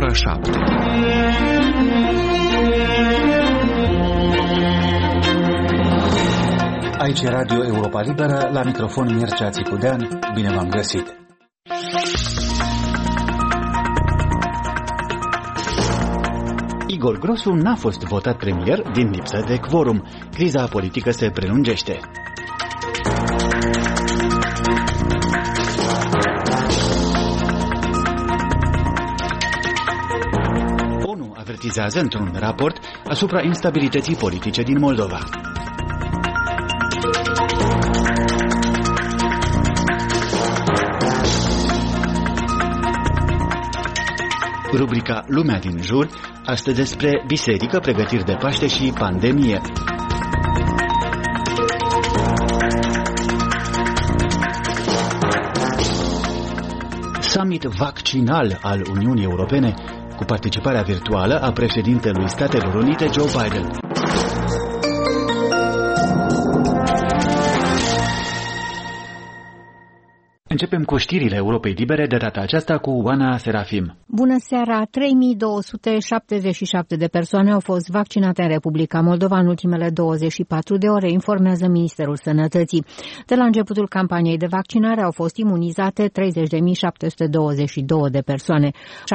ora 7. Aici Radio Europa Liberă, la microfon Mircea Țicudean. Bine v-am găsit! Igor Grosu n-a fost votat premier din lipsă de quorum. Criza politică se prelungește. ONU avertizează într-un raport asupra instabilității politice din Moldova. Rubrica Lumea din jur, astăzi despre biserică, pregătiri de Paște și pandemie. Summit vaccinal al Uniunii Europene, cu participarea virtuală a președintelui Statelor Unite, Joe Biden. Începem cu știrile Europei Libere, de data aceasta cu Oana Serafim. Bună seara! 3277 de persoane au fost vaccinate în Republica Moldova în ultimele 24 de ore, informează Ministerul Sănătății. De la începutul campaniei de vaccinare au fost imunizate 30.722 de persoane.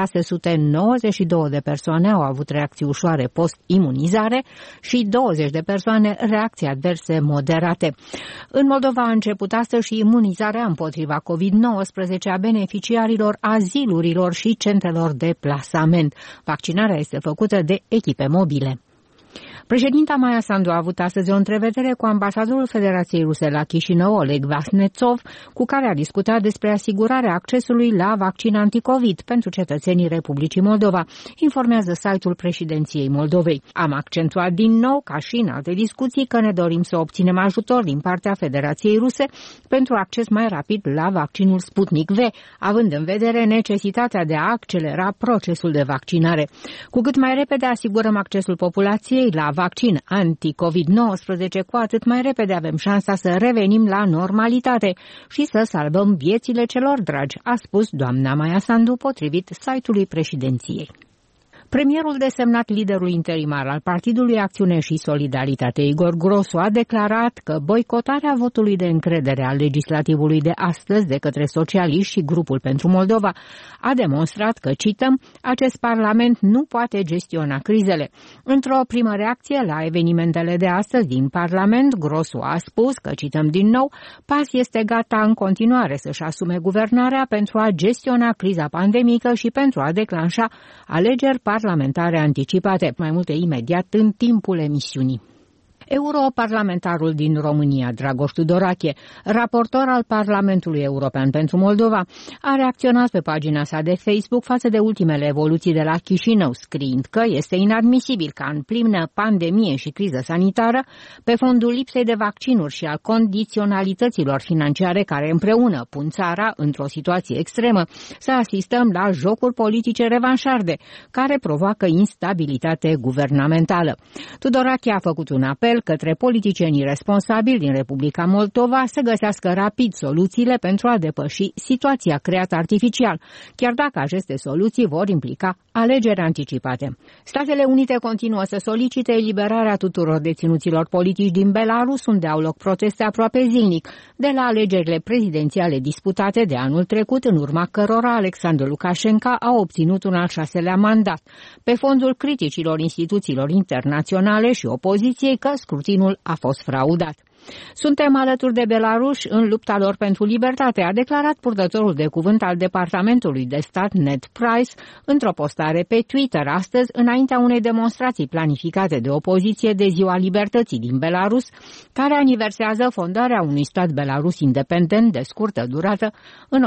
692 de persoane au avut reacții ușoare post-imunizare și 20 de persoane reacții adverse moderate. În Moldova a început astăzi și imunizarea împotriva COVID-19 a beneficiarilor azilurilor și centrelor de plasament. Vaccinarea este făcută de echipe mobile. Președinta Maia Sandu a avut astăzi o întrevedere cu ambasadorul Federației Ruse la Chișinău, Oleg Vasnetsov, cu care a discutat despre asigurarea accesului la vaccin anticovid pentru cetățenii Republicii Moldova, informează site-ul președinției Moldovei. Am accentuat din nou, ca și în alte discuții, că ne dorim să obținem ajutor din partea Federației Ruse pentru acces mai rapid la vaccinul Sputnik V, având în vedere necesitatea de a accelera procesul de vaccinare. Cu cât mai repede asigurăm accesul populației la vaccin anti-COVID-19, cu atât mai repede avem șansa să revenim la normalitate și să salvăm viețile celor dragi, a spus doamna Maia Sandu, potrivit site-ului președinției. Premierul desemnat, liderul interimar al Partidului Acțiune și Solidaritate, Igor Grosu, a declarat că boicotarea votului de încredere al legislativului de astăzi de către socialiști și Grupul pentru Moldova a demonstrat că, cităm, acest parlament nu poate gestiona crizele. Într-o primă reacție la evenimentele de astăzi din Parlament, Grosu a spus că, cităm din nou, PAS este gata în continuare să-și asume guvernarea pentru a gestiona criza pandemică și pentru a declanșa alegeri parlamentare anticipate, mai multe imediat în timpul emisiunii. Europarlamentarul din România, Dragoș Tudorache, raportor al Parlamentului European pentru Moldova, a reacționat pe pagina sa de Facebook față de ultimele evoluții de la Chișinău, scriind că este inadmisibil ca în plină pandemie și criză sanitară, pe fondul lipsei de vaccinuri și al condiționalităților financiare care împreună pun țara într-o situație extremă, să asistăm la jocuri politice revanșarde, care provoacă instabilitate guvernamentală. Tudorache a făcut un apel către politicienii responsabili din Republica Moldova să găsească rapid soluțiile pentru a depăși situația creată artificial, chiar dacă aceste soluții vor implica alegeri anticipate. Statele Unite continuă să solicite eliberarea tuturor deținuților politici din Belarus, unde au loc proteste aproape zilnic, de la alegerile prezidențiale disputate de anul trecut, în urma cărora Alexandru Lukashenko a obținut un al 6-lea mandat, pe fondul criticilor instituțiilor internaționale și opoziției că scrutinul a fost fraudat. Suntem alături de belaruși în lupta lor pentru libertate, a declarat purtătorul de cuvânt al Departamentului de Stat Ned Price într-o postare pe Twitter astăzi, înaintea unei demonstrații planificate de opoziție de Ziua Libertății din Belarus, care aniversează fondarea unui stat belarus independent de scurtă durată în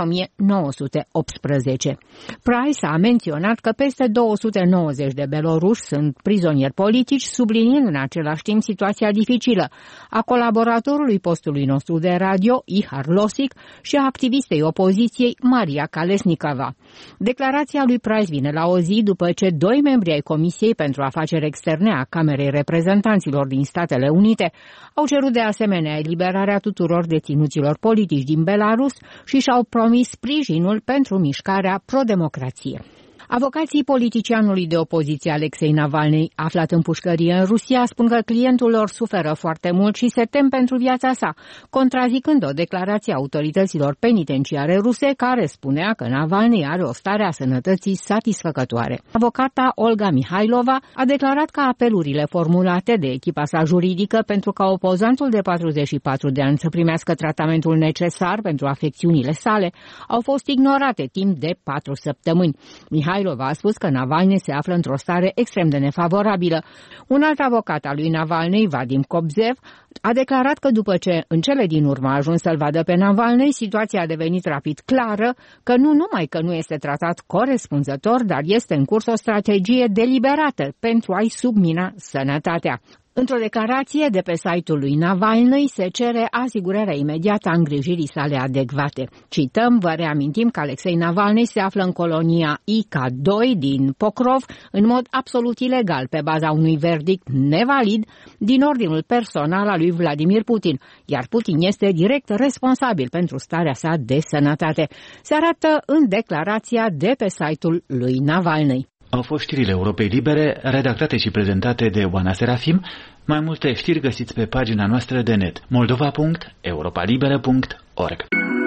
1918. Price a menționat că peste 290 de beloruși sunt prizonieri politici, subliniind în același timp situația dificilă a colaboratorului postului nostru de radio, Ihar Losic, și a activistei opoziției, Maria Kalesnikova. Declarația lui Price vine la o zi după ce 2 membri ai Comisiei pentru Afaceri Externe a Camerei Reprezentanților din Statele Unite au cerut de asemenea eliberarea tuturor deținuților politici din Belarus și și-au promis sprijinul pentru mișcarea pro-democrație. Avocații politicianului de opoziție Alexei Navalny, aflat în pușcărie în Rusia, spun că clientul lor suferă foarte mult și se tem pentru viața sa, contrazicând o declarație a autorităților penitenciare ruse care spunea că Navalny are o stare a sănătății satisfăcătoare. Avocata Olga Mihailova a declarat că apelurile formulate de echipa sa juridică pentru ca opozantul de 44 de ani să primească tratamentul necesar pentru afecțiunile sale au fost ignorate timp de 4 săptămâni. Mihailova a spus că Navalny se află într-o stare extrem de nefavorabilă. Un alt avocat al lui Navalny, Vadim Kobzev, a declarat că după ce în cele din urmă a ajuns să-l vadă pe Navalny, situația a devenit rapid clară, că nu numai că nu este tratat corespunzător, dar este în curs o strategie deliberată pentru a-i submina sănătatea. Într-o declarație de pe site-ul lui Navalny se cere asigurarea imediată a îngrijirii sale adecvate. Cităm, vă reamintim că Alexei Navalny se află în colonia IK2 din Pokrov în mod absolut ilegal pe baza unui verdict nevalid din ordinul personal al lui Vladimir Putin, iar Putin este direct responsabil pentru starea sa de sănătate. Se arată în declarația de pe site-ul lui Navalny. Au fost știrile Europei Libere, redactate și prezentate de Oana Serafim. Mai multe știri găsiți pe pagina noastră de net moldova.europalibera.org.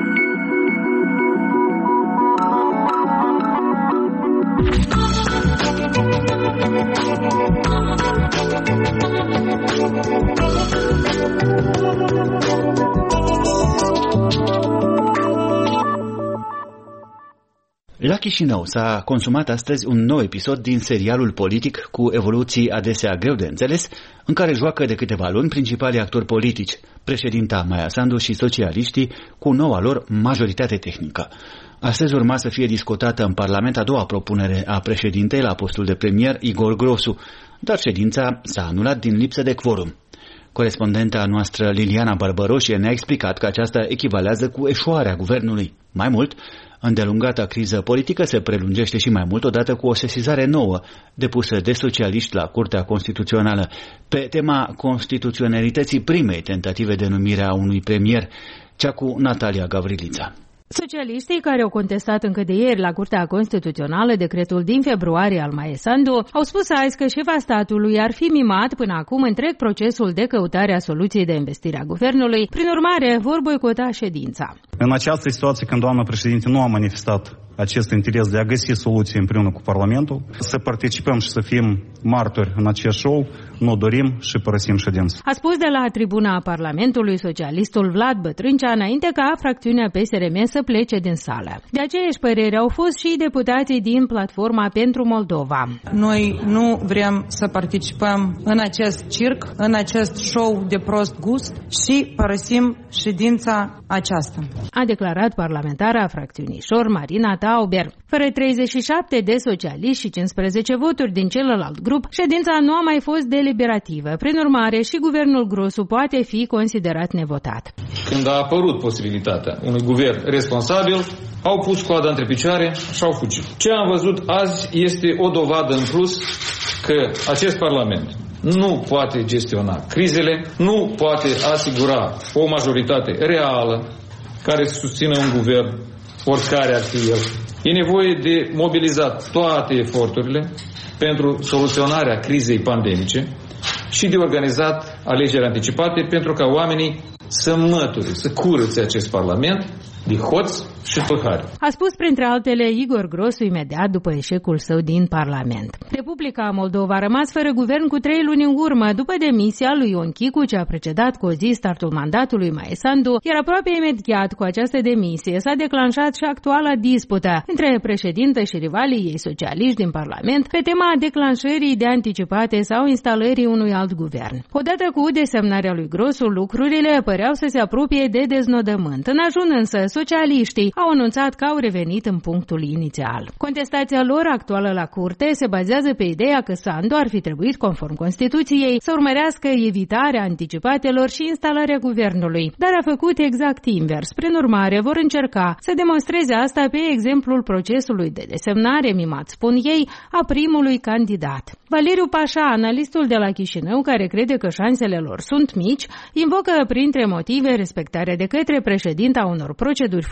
La Chișinău s-a consumat astăzi un nou episod din serialul politic cu evoluții adesea greu de înțeles, în care joacă de câteva luni principalii actori politici, președinta Maia Sandu și socialiștii, cu noua lor majoritate tehnică. Astăzi urma să fie discutată în Parlament a doua propunere a președintei la postul de premier Igor Grosu, dar ședința s-a anulat din lipsă de quorum. Corespondenta noastră Liliana Barbăroșie ne-a explicat că aceasta echivalează cu eșuarea guvernului. Mai mult, îndelungata criză politică se prelungește și mai mult odată cu o sesizare nouă depusă de socialiști la Curtea Constituțională pe tema constituționalității primei tentative de numire a unui premier, cea cu Natalia Gavrilița. Socialiștii care au contestat încă de ieri la Curtea Constituțională decretul din februarie al Maia Sandu au spus azi că șefa statului ar fi mimat până acum întreg procesul de căutare a soluției de investire a guvernului. Prin urmare, vor boicota ședința. În această situație, când doamna președinte nu a manifestat acest interes de a găsi soluții împreună cu Parlamentul, să participăm și să fim martori în acest show, nu dorim și părăsim ședința. A spus de la tribuna Parlamentului socialistul Vlad Bătrâncea înainte ca fracțiunea PSRM să plece din sală. De aceeași părere au fost și deputații din Platforma pentru Moldova. Noi nu vrem să participăm în acest circ, în acest show de prost gust și părăsim ședința aceasta. A declarat parlamentara fracțiunii Șor Marina Tauber. Fără 37 de socialiști și 15 voturi din celălalt grup, ședința nu a mai fost deliberativă. Prin urmare, și guvernul Grosu poate fi considerat nevotat. Când a apărut posibilitatea unui guvern responsabil, au pus coada între picioare și au fugit. Ce am văzut azi este o dovadă în plus că acest Parlament nu poate gestiona crizele, nu poate asigura o majoritate reală care să susțină un guvern, oricare ar fi el. E nevoie de mobilizat toate eforturile pentru soluționarea crizei pandemice și de organizat alegeri anticipate pentru ca oamenii să măture, să curățe acest Parlament de hoți și păhari. A spus printre altele Igor Grosu imediat după eșecul său din Parlament. Republica Moldova a rămas fără guvern cu 3 luni în urmă, după demisia lui Ion Chicu, ce a precedat cu o zi startul mandatului Maia Sandu, iar aproape imediat cu această demisie s-a declanșat și actuala dispută între președintă și rivalii ei socialiști din Parlament pe tema declanșării de anticipate sau instalării unui alt guvern. Odată cu desemnarea lui Grosu, lucrurile păreau să se apropie de deznodământ. În ajun însă, socialiștii au anunțat că au revenit în punctul inițial. Contestația lor actuală la curte se bazează pe ideea că Sandu ar fi trebuit, conform Constituției, să urmărească evitarea anticipatelor și instalarea guvernului, dar a făcut exact invers. Prin urmare, vor încerca să demonstreze asta pe exemplul procesului de desemnare, mimat spun ei, a primului candidat. Valeriu Pașa, analistul de la Chișinău, care crede că șansele lor sunt mici, invocă printre motive respectarea de către președinta unor proceduri formale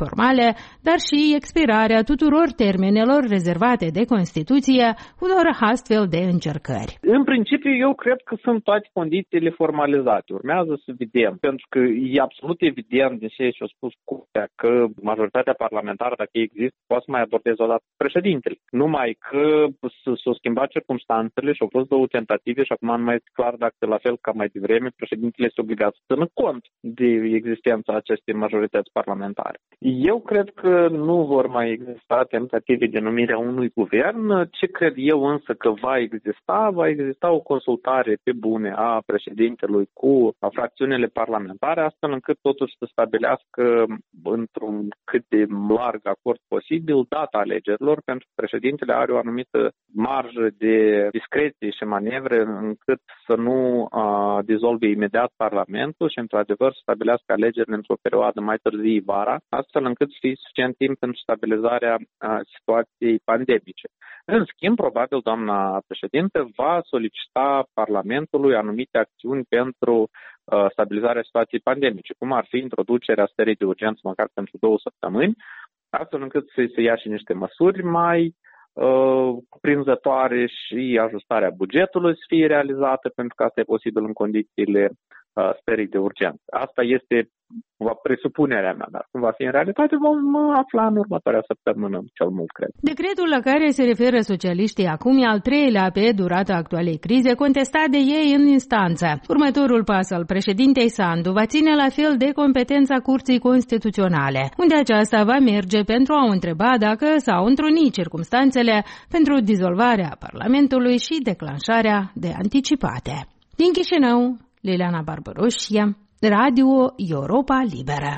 dar și expirarea tuturor termenelor rezervate de Constituție unor astfel de încercări. În principiu, eu cred că sunt toate condițiile formalizate. Urmează să vedem, pentru că e absolut evident din ce și-a spus Curtea că majoritatea parlamentară, dacă există, poate să mai abordeze odată președintele. Numai că s-au schimbat circumstanțele și au fost două tentative și acum nu mai este clar dacă, la fel ca mai devreme, președintele este obligat să țină cont de existența acestei majorități parlamentare. Eu cred că nu vor mai exista tentative de numire a unui guvern. Ce cred eu însă că va exista o consultare pe bune a președintelui cu fracțiunile parlamentare, astfel încât totuși să stabilească într-un cât de larg acord posibil data alegerilor, pentru că președintele are o anumită marjă de discreție și manevre încât să nu dizolve imediat Parlamentul și într-adevăr să stabilească alegerile într-o perioadă mai târzie vara, astfel încât să fie suficient timp pentru stabilizarea situației pandemice. În schimb, probabil, doamna președinte va solicita Parlamentului anumite acțiuni pentru stabilizarea situației pandemice, cum ar fi introducerea stării de urgență măcar pentru 2 săptămâni, astfel încât să ia și niște măsuri mai cuprinzătoare și ajustarea bugetului să fie realizată, pentru că asta e posibil în condițiile stării de urgență. Asta este presupunerea mea, dar cum va fi în realitate vom afla în următoarea săptămână, cel mult, cred. Decretul la care se referă socialiștii acum e al 3-lea pe durata actualei crize, contestat de ei în instanță. Următorul pas al președintei Sandu va ține la fel de competența Curții Constituționale, unde aceasta va merge pentru a o întreba dacă s-au întrunit circumstanțele pentru dizolvarea Parlamentului și declanșarea de anticipate. Din Chișinău, Liliana Barbaroșia, Radio Europa Liberă.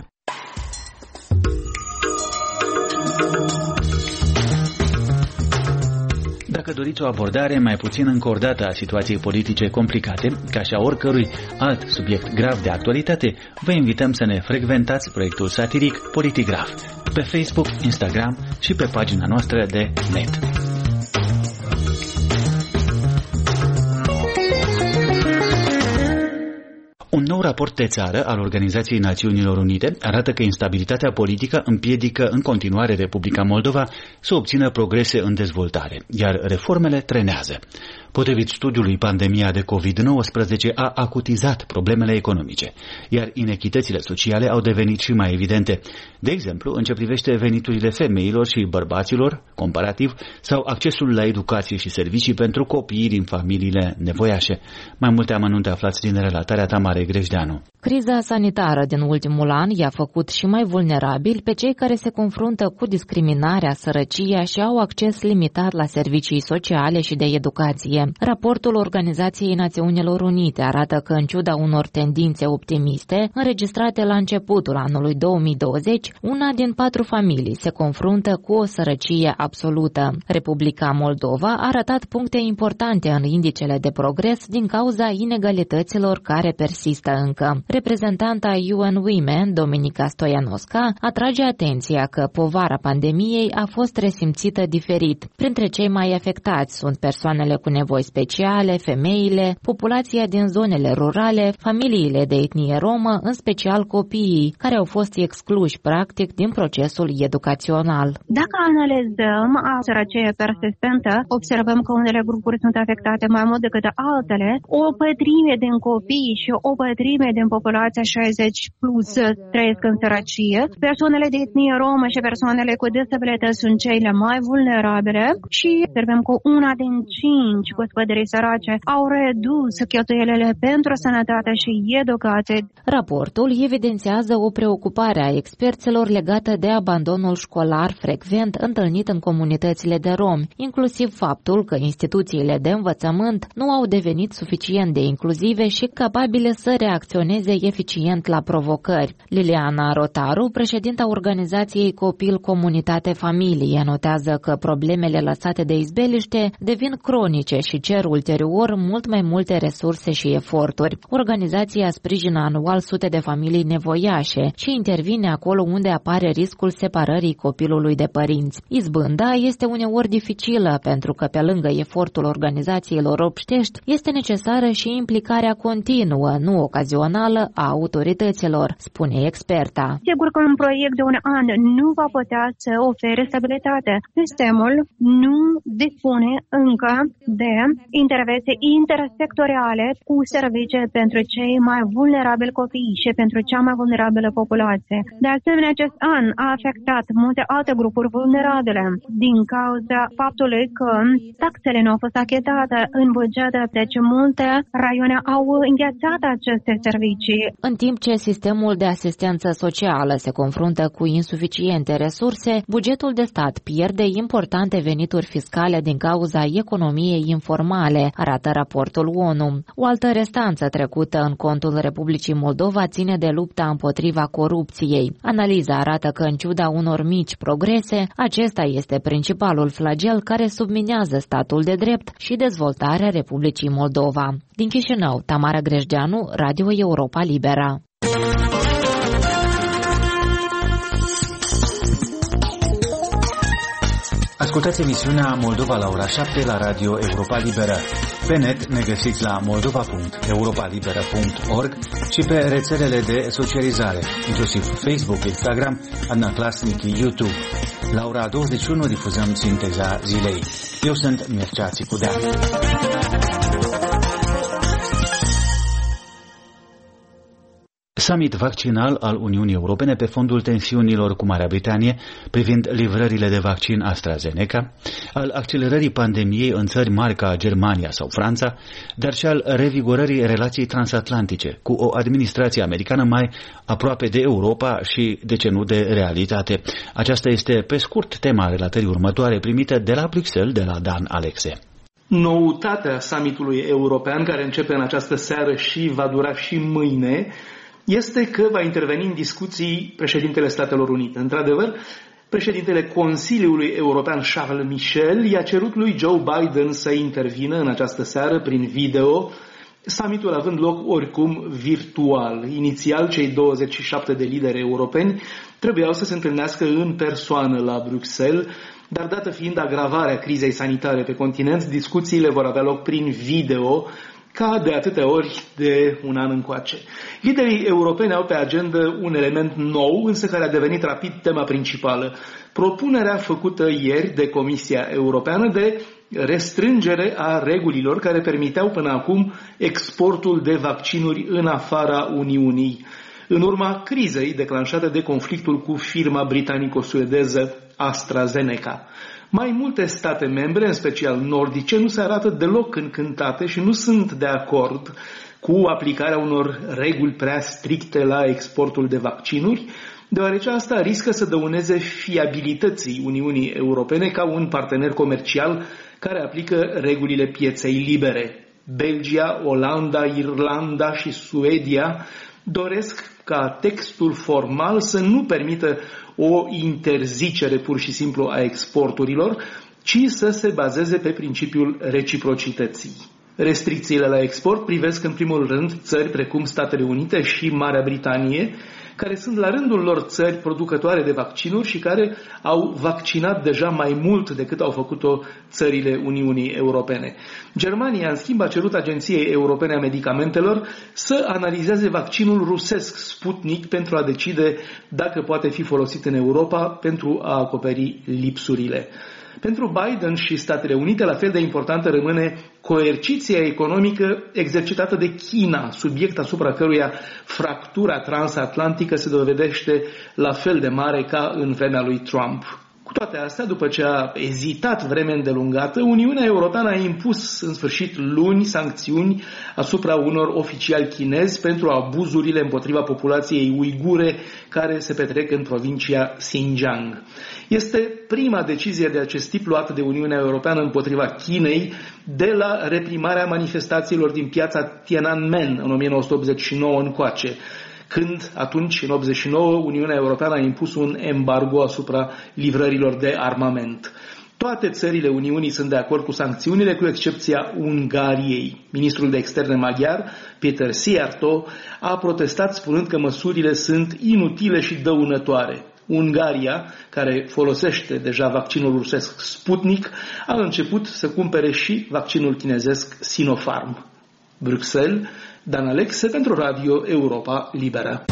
Dacă doriți o abordare mai puțin încordată a situației politice complicate, ca și a oricărui alt subiect grav de actualitate, vă invităm să ne frecventați proiectul satiric Politigraf pe Facebook, Instagram și pe pagina noastră de net. Un nou raport de țară al Organizației Națiunilor Unite arată că instabilitatea politică împiedică în continuare Republica Moldova să obțină progrese în dezvoltare, iar reformele trenează. Potrivit studiului, pandemia de COVID-19 a acutizat problemele economice, iar inechitățile sociale au devenit și mai evidente. De exemplu, în ce privește veniturile femeilor și bărbaților, comparativ, sau accesul la educație și servicii pentru copiii din familiile nevoiașe. Mai multe amănunte aflați din relatarea Tamarei Grejdeanu. Criza sanitară din ultimul an i-a făcut și mai vulnerabili pe cei care se confruntă cu discriminarea, sărăcia și au acces limitat la servicii sociale și de educație. Raportul Organizației Națiunilor Unite arată că, în ciuda unor tendințe optimiste înregistrate la începutul anului 2020, una din 4 familii se confruntă cu o sărăcie absolută. Republica Moldova a ratat puncte importante în indicele de progres din cauza inegalităților care persistă încă. Reprezentanta UN Women, Dominica Stoianovska, atrage atenția că povara pandemiei a fost resimțită diferit. Printre cei mai afectați sunt persoanele cu nevoi speciale, femeile, populația din zonele rurale, familiile de etnie romă, în special copiii, care au fost excluși practic din procesul educațional. Dacă analizăm sărăcia persistentă, observăm că unele grupuri sunt afectate mai mult decât altele. O pătrime din copii și o pătrime din populația 60 plus trăiesc în sărăcie. Persoanele de etnie romă și persoanele cu dizabilități sunt cele mai vulnerabile și observăm că una din 5 gospodării sărace au redus cheltuielile pentru sănătate și educație. Raportul evidențiază o preocupare a experților legată de abandonul școlar frecvent întâlnit în comunitățile de romi, inclusiv faptul că instituțiile de învățământ nu au devenit suficient de inclusive și capabile să reacționeze eficient la provocări. Liliana Rotaru, președinta organizației Copil Comunitate Familie, notează că problemele lăsate de izbeliște devin cronice și și cer ulterior mult mai multe resurse și eforturi. Organizația sprijină anual sute de familii nevoiașe și intervine acolo unde apare riscul separării copilului de părinți. Izbânda este uneori dificilă pentru că pe lângă efortul organizațiilor obștești este necesară și implicarea continuă, nu ocazională, a autorităților, spune experta. Sigur că un proiect de un an nu va putea să ofere stabilitate. Sistemul nu dispune încă de intervenții intersectoriale cu servicii pentru cei mai vulnerabili copii și pentru cea mai vulnerabilă populație. De asemenea, acest an a afectat multe alte grupuri vulnerabile din cauza faptului că taxele nu au fost achitate în buget, deci multe raione au înghețat aceste servicii. În timp ce sistemul de asistență socială se confruntă cu insuficiente resurse, bugetul de stat pierde importante venituri fiscale din cauza economiei informale, arată raportul ONU. O altă restanță trecută în contul Republicii Moldova ține de lupta împotriva corupției. Analiza arată că, în ciuda unor mici progrese, acesta este principalul flagel care subminează statul de drept și dezvoltarea Republicii Moldova. Din Chișinău, Tamara Grejdeanu, Radio Europa Libera. Ascultați emisiunea Moldova la ora 7 la Radio Europa Liberă. Pe net ne găsiți la moldova.europalibera.org și pe rețelele de socializare, inclusiv Facebook, Instagram, Adnaclasnic, YouTube. La ora 21 difuzăm sinteza zilei. Eu sunt Mircea Țicudean. Summit vaccinal al Uniunii Europene pe fondul tensiunilor cu Marea Britanie privind livrările de vaccin AstraZeneca, al accelerării pandemiei în țări mari ca Germania sau Franța, dar și al revigorării relației transatlantice cu o administrație americană mai aproape de Europa și, de ce nu, de realitate. Aceasta este, pe scurt, tema relatării următoare primită de la Bruxelles, de la Dan Alexe. Noutatea summitului european, care începe în această seară și va dura și mâine, este că va interveni în discuții președintele Statelor Unite. Într-adevăr, președintele Consiliului European Charles Michel i-a cerut lui Joe Biden să intervină în această seară prin video, summitul având loc oricum virtual. Inițial, cei 27 de lideri europeni trebuiau să se întâlnească în persoană la Bruxelles, dar dată fiind agravarea crizei sanitare pe continent, discuțiile vor avea loc prin video, ca de atâtea ori de un an încoace. Liderii europeni au pe agenda un element nou, însă care a devenit rapid tema principală. Propunerea făcută ieri de Comisia Europeană de restrângere a regulilor care permiteau până acum exportul de vaccinuri în afara Uniunii, în urma crizei declanșate de conflictul cu firma britanico-suedeză AstraZeneca. Mai multe state membre, în special nordice, nu se arată deloc încântate și nu sunt de acord cu aplicarea unor reguli prea stricte la exportul de vaccinuri, deoarece asta riscă să dăuneze fiabilității Uniunii Europene ca un partener comercial care aplică regulile pieței libere. Belgia, Olanda, Irlanda și Suedia doresc ca textul formal să nu permită o interzicere pur și simplu a exporturilor, ci să se bazeze pe principiul reciprocității. Restricțiile la export privesc în primul rând țări precum Statele Unite și Marea Britanie, care sunt la rândul lor țări producătoare de vaccinuri și care au vaccinat deja mai mult decât au făcut-o țările Uniunii Europene. Germania, în schimb, a cerut Agenției Europene a Medicamentelor să analizeze vaccinul rusesc Sputnik pentru a decide dacă poate fi folosit în Europa pentru a acoperi lipsurile. Pentru Biden și Statele Unite, la fel de importantă rămâne coerciția economică exercitată de China, subiect asupra căruia fractura transatlantică se dovedește la fel de mare ca în vremea lui Trump. Cu toate astea, după ce a ezitat vreme îndelungată, Uniunea Europeană a impus în sfârșit luni sancțiuni asupra unor oficiali chinezi pentru abuzurile împotriva populației uigure care se petrec în provincia Xinjiang. Este prima decizie de acest tip luată de Uniunea Europeană împotriva Chinei de la reprimarea manifestațiilor din piața Tiananmen în 1989 încoace, când atunci, în 89, Uniunea Europeană a impus un embargo asupra livrărilor de armament. Toate țările Uniunii sunt de acord cu sancțiunile, cu excepția Ungariei. Ministrul de Externe maghiar, Péter Szijjártó, a protestat spunând că măsurile sunt inutile și dăunătoare. Ungaria, care folosește deja vaccinul rusesc Sputnik, a început să cumpere și vaccinul chinezesc Sinopharm. Bruxelles, Dan Alexe pentru Radio Europa Liberă.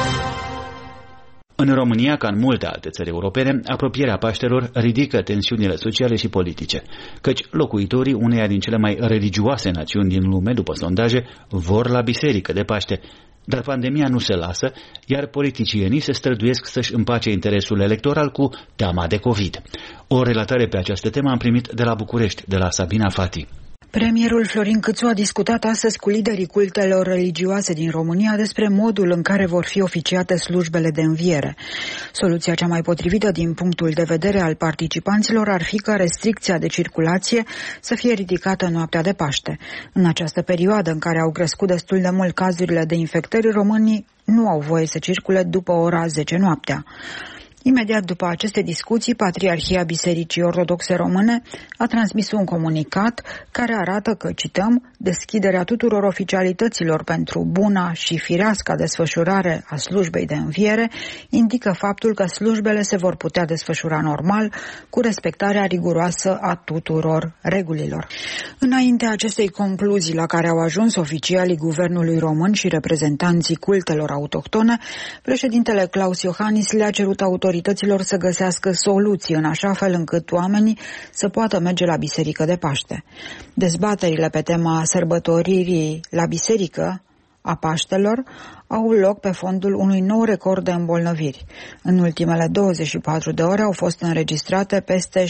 În România, ca în multe alte țări europene, apropierea Paștelor ridică tensiunile sociale și politice, căci locuitorii uneia din cele mai religioase națiuni din lume, după sondaje, vor la biserică de Paște. Dar pandemia nu se lasă, iar politicienii se străduiesc să-și împace interesul electoral cu teama de COVID. O relatare pe această temă am primit de la București, de la Sabina Fati. Premierul Florin Cîțu a discutat astăzi cu liderii cultelor religioase din România despre modul în care vor fi oficiate slujbele de înviere. Soluția cea mai potrivită din punctul de vedere al participanților ar fi ca restricția de circulație să fie ridicată în noaptea de Paște. În această perioadă în care au crescut destul de mult cazurile de infectări, românii nu au voie să circule după ora 10 noaptea. Imediat după aceste discuții, Patriarhia Bisericii Ortodoxe Române a transmis un comunicat care arată că, cităm, deschiderea tuturor oficialităților pentru buna și fireasca desfășurare a slujbei de înviere indică faptul că slujbele se vor putea desfășura normal, cu respectarea riguroasă a tuturor regulilor. Înaintea acestei concluzii la care au ajuns oficialii Guvernului Român și reprezentanții cultelor autohtone, președintele Klaus Iohannis le-a cerut autorităților să găsească soluții în așa fel încât oamenii să poată merge la biserică de Paște. Dezbaterile pe tema sărbătoririi la biserică a Paștelor au loc pe fondul unui nou record de îmbolnăviri. În ultimele 24 de ore au fost înregistrate peste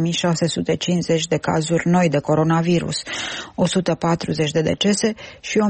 6.650 de cazuri noi de coronavirus, 140 de decese și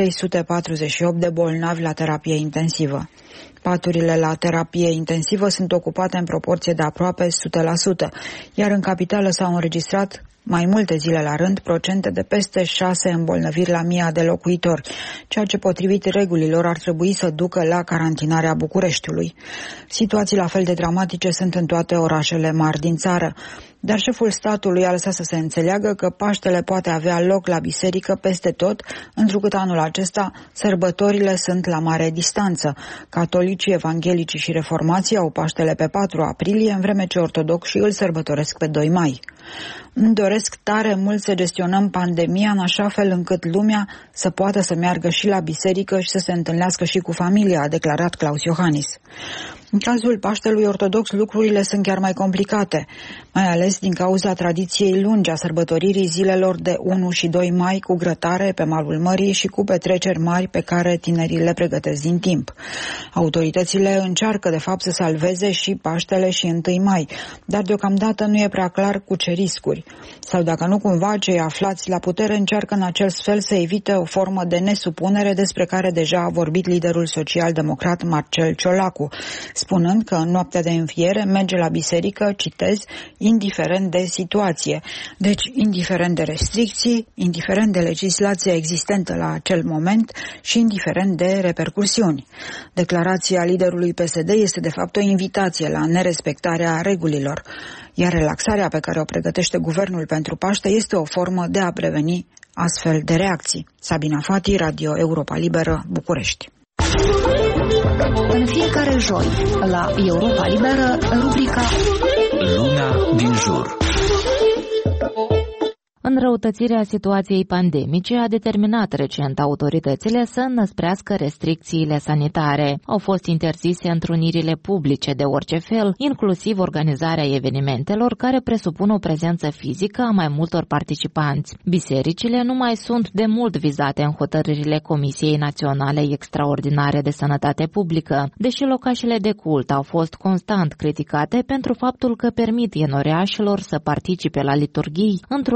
1.348 de bolnavi la terapie intensivă. Paturile la terapie intensivă sunt ocupate în proporție de aproape 100%, iar în capitală s-au înregistrat mai multe zile la rând procente de peste 6 îmbolnăviri la 1000 de locuitori, ceea ce potrivit regulilor ar trebui să ducă la carantinarea Bucureștiului. Situații la fel de dramatice sunt în toate orașele mari din țară, dar șeful statului a lăsat să se înțeleagă că Paștele poate avea loc la biserică peste tot, întrucât anul acesta sărbătorile sunt la mare distanță. Catolicii, evanghelicii și reformații au Paștele pe 4 aprilie, în vreme ce ortodoxii îl sărbătoresc pe 2 mai. Îmi doresc tare mult să gestionăm pandemia în așa fel încât lumea să poată să meargă și la biserică și să se întâlnească și cu familia, a declarat Klaus Iohannis. În cazul Paștelui ortodox, lucrurile sunt chiar mai complicate, mai ales din cauza tradiției lungi a sărbătoririi zilelor de 1 și 2 mai cu grătare pe malul mării și cu petreceri mari pe care tinerii le pregătesc din timp. Autoritățile încearcă de fapt să salveze și Paștele și 1 mai, dar deocamdată nu e prea clar cu ce riscuri. Sau dacă nu cumva cei aflați la putere încearcă în acel fel să evite o formă de nesupunere despre care deja a vorbit liderul social-democrat Marcel Ciolacu, spunând că în noaptea de înviere merge la biserică, citez, indiferent de situație. Deci, indiferent de restricții, indiferent de legislația existentă la acel moment și indiferent de repercursiuni. Declarația liderului PSD este de fapt o invitație la nerespectarea regulilor, iar relaxarea pe care o pregătește guvernul pentru Paște este o formă de a preveni astfel de reacții. Sabina Fati, Radio Europa Liberă, București. În fiecare joi, la Europa Liberă, rubrica Lumea din jur. Înrăutățirea situației pandemice a determinat recent autoritățile să înăsprească restricțiile sanitare. Au fost interzise întrunirile publice de orice fel, inclusiv organizarea evenimentelor care presupun o prezență fizică a mai multor participanți. Bisericile nu mai sunt de mult vizate în hotărârile Comisiei Naționale Extraordinare de Sănătate Publică, deși locașele de cult au fost constant criticate pentru faptul că permit enoreașilor să participe la liturghii într-un număr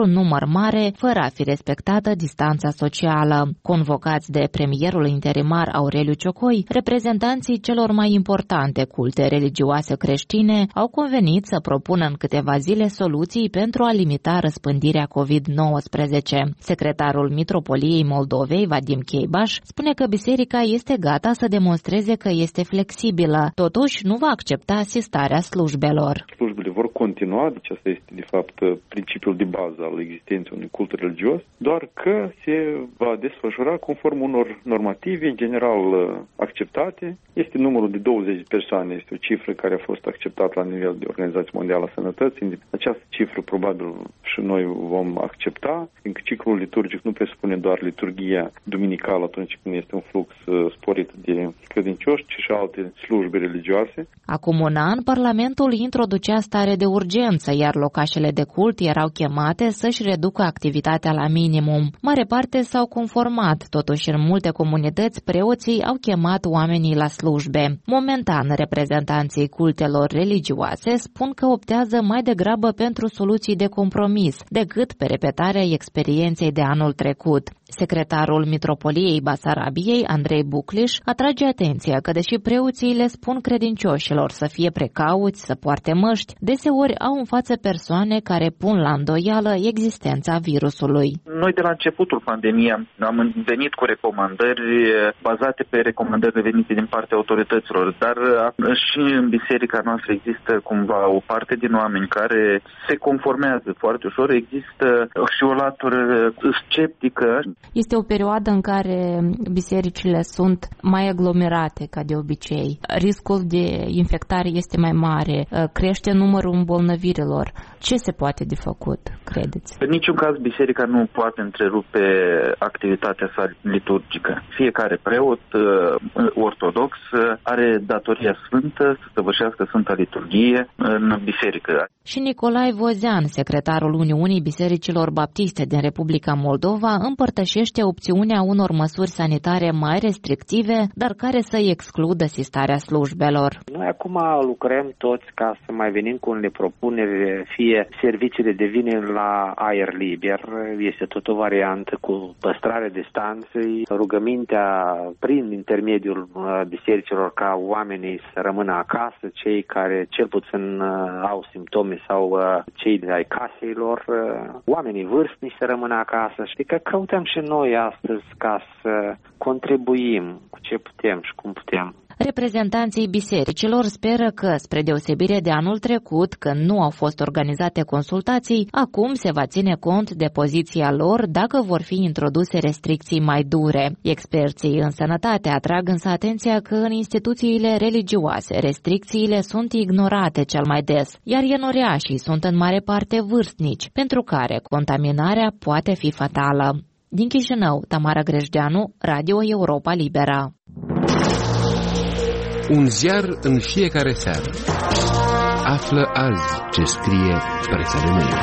mare, fără a fi respectată distanța socială. Convocați de premierul interimar Aureliu Ciocoi, reprezentanții celor mai importante culte religioase creștine au convenit să propună în câteva zile soluții pentru a limita răspândirea COVID-19. Secretarul Mitropoliei Moldovei, Vadim Cheibaș, spune că biserica este gata să demonstreze că este flexibilă, totuși nu va accepta asistarea slujbelor. Slujbele vor continua, deci asta este de fapt principiul de bază al existenței unui cult religios, doar că se va desfășura conform unor normative general acceptate. Este numărul de 20 de persoane, este o cifră care a fost acceptată la nivel de Organizație Mondială a Sănătății. Această cifră probabil și noi vom accepta, fiindcă ciclul liturgic nu presupune doar liturghia duminicală atunci când este un flux sporit de credincioși, ci și alte slujbe religioase. Acum un an, Parlamentul introducea stare de urgență, iar locașele de cult erau chemate să-și reducă activitatea la minimum. Mare parte s-au conformat, totuși în multe comunități preoții au chemat oamenii la slujbe. Momentan, reprezentanții cultelor religioase spun că optează mai degrabă pentru soluții de compromis decât pe repetarea experienței de anul trecut. Secretarul Mitropoliei Basarabiei, Andrei Bucliș, atrage atenția că deși preoții le spun credincioșilor să fie precauți, să poarte măști, deseori au în față persoane care pun la îndoială existența virusului. Noi de la începutul pandemiei am venit cu recomandări bazate pe recomandări venite din partea autorităților, dar și în biserica noastră există cumva o parte din oameni care se conformează foarte ușor, există și o latură sceptică. Este o perioadă în care bisericile sunt mai aglomerate ca de obicei. Riscul de infectare este mai mare, crește numărul îmbolnăvirilor. Ce se poate de făcut, credeți? În niciun caz biserica nu poate întrerupe activitatea sa liturgică. Fiecare preot ortodox are datoria sfântă să săvârșească Sfânta Liturghie în biserică. Și Nicolae Vozean, secretarul Uniunii Bisericilor Baptiste din Republica Moldova, împărtășește opțiunea unor măsuri sanitare mai restrictive, dar care să excludă asistarea slujbelor. Noi acum lucrăm toți ca să mai venim cu unele propuneri, fie serviciile devin la aer liber, este tot o variantă cu păstrarea distanței, rugămintea prin intermediul bisericilor ca oamenii să rămână acasă, cei care cel puțin au simptome sau cei ai caselor, oamenii vârstnici să rămână acasă. Știi că căutăm și noi astăzi ca să contribuim cu ce putem și cum putem. Reprezentanții bisericilor speră că, spre deosebire de anul trecut, când nu au fost organizate consultații, acum se va ține cont de poziția lor dacă vor fi introduse restricții mai dure. Experții în sănătate atrag însă atenția că în instituțiile religioase restricțiile sunt ignorate cel mai des, iar ienoriașii sunt în mare parte vârstnici, pentru care contaminarea poate fi fatală. Din Chișinău, Tamara Grejdeanu, Radio Europa Libera. Un ziar în fiecare seară. Află azi ce scrie presa de mâine.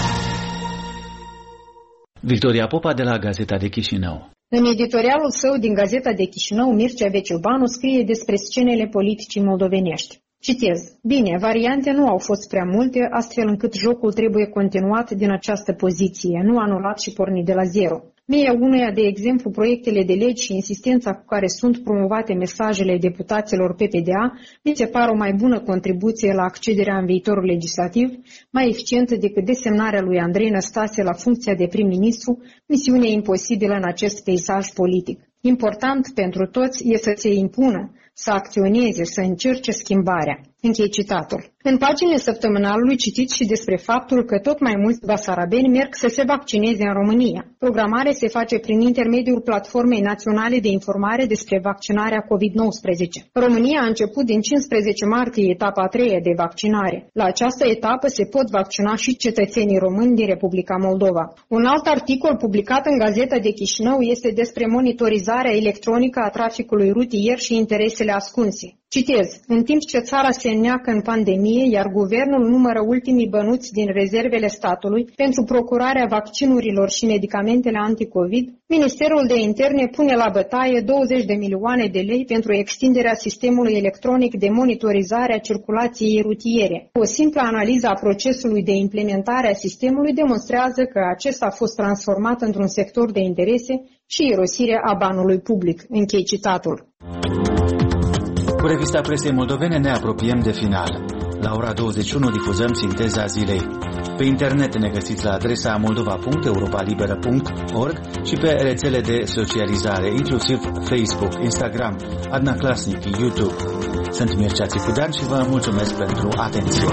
Victoria Popa de la Gazeta de Chișinău. În editorialul său din Gazeta de Chișinău, Mircea Veciubanu scrie despre scenele politicii moldovenești. Citez. Bine, variante nu au fost prea multe, astfel încât jocul trebuie continuat din această poziție, nu anulat și pornit de la zero. Mie unuia, de exemplu, proiectele de legi și insistența cu care sunt promovate mesajele deputaților PPDA mi se par o mai bună contribuție la accederea în viitorul legislativ, mai eficientă decât desemnarea lui Andrei Năstase la funcția de prim-ministru, misiune imposibilă în acest peisaj politic. Important pentru toți e să se impună, să acționeze, să încerce schimbarea. Închei citatul. În paginile săptămânalului citiți și despre faptul că tot mai mulți basarabeni merg să se vaccineze în România. Programarea se face prin intermediul Platformei Naționale de Informare despre vaccinarea COVID-19. România a început din 15 martie etapa a treia de vaccinare. La această etapă se pot vaccina și cetățenii români din Republica Moldova. Un alt articol publicat în Gazeta de Chișinău este despre monitorizarea electronică a traficului rutier și interesele ascunse. Citez, în timp ce țara se înneacă în pandemie, iar guvernul numără ultimii bănuți din rezervele statului pentru procurarea vaccinurilor și medicamentele anticovid, Ministerul de Interne pune la bătaie 20 de milioane de lei pentru extinderea sistemului electronic de monitorizare a circulației rutiere. O simplă analiză a procesului de implementare a sistemului demonstrează că acesta a fost transformat într-un sector de interese și irosirea a banului public. Închei citatul. Cu revista presei moldovene ne apropiem de final. La ora 21 difuzăm sinteza zilei. Pe internet ne găsiți la adresa moldova.europalibera.org și pe rețele de socializare, inclusiv Facebook, Instagram, Adna Klasnic, YouTube. Sunt Mircea Țicudean și vă mulțumesc pentru atenție.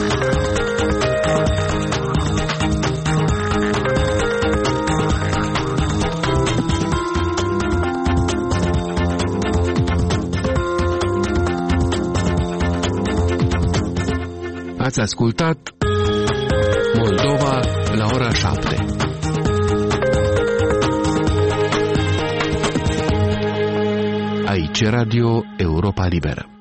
Ați ascultat Moldova la ora 7. Aici Radio Europa Liberă.